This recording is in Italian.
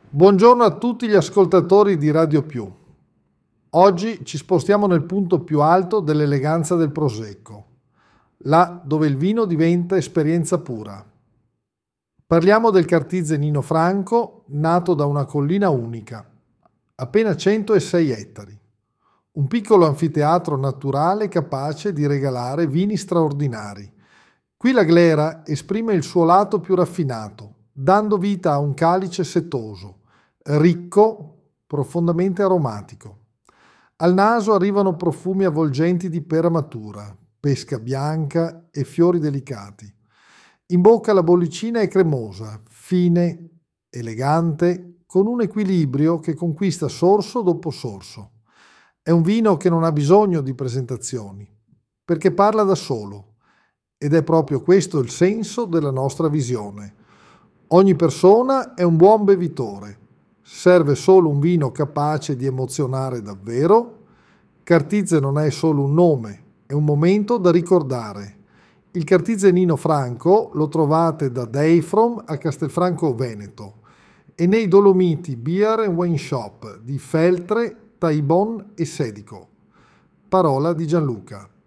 Buongiorno a tutti gli ascoltatori di Radio Più. Oggi ci spostiamo nel punto più alto dell'eleganza del Prosecco, là dove il vino diventa esperienza pura. Parliamo del Cartizze Nino Franco, nato da una collina unica, appena 106 ettari. Un piccolo anfiteatro naturale capace di regalare vini straordinari. Qui la glera esprime il suo lato più raffinato, dando vita a un calice setoso, ricco, profondamente aromatico. Al naso arrivano profumi avvolgenti di pera matura, pesca bianca e fiori delicati. In bocca la bollicina è cremosa, fine, elegante, con un equilibrio che conquista sorso dopo sorso. È un vino che non ha bisogno di presentazioni, perché parla da solo. Ed è proprio questo il senso della nostra visione. Ogni persona è un buon bevitore. Serve solo un vino capace di emozionare davvero. Cartizze non è solo un nome, è un momento da ricordare. Il Cartizze Nino Franco lo trovate da Dayfrom a Castelfranco Veneto e nei Dolomiti Beer and Wine Shop di Feltre, Taibon e Sedico. Parola di Gianluca.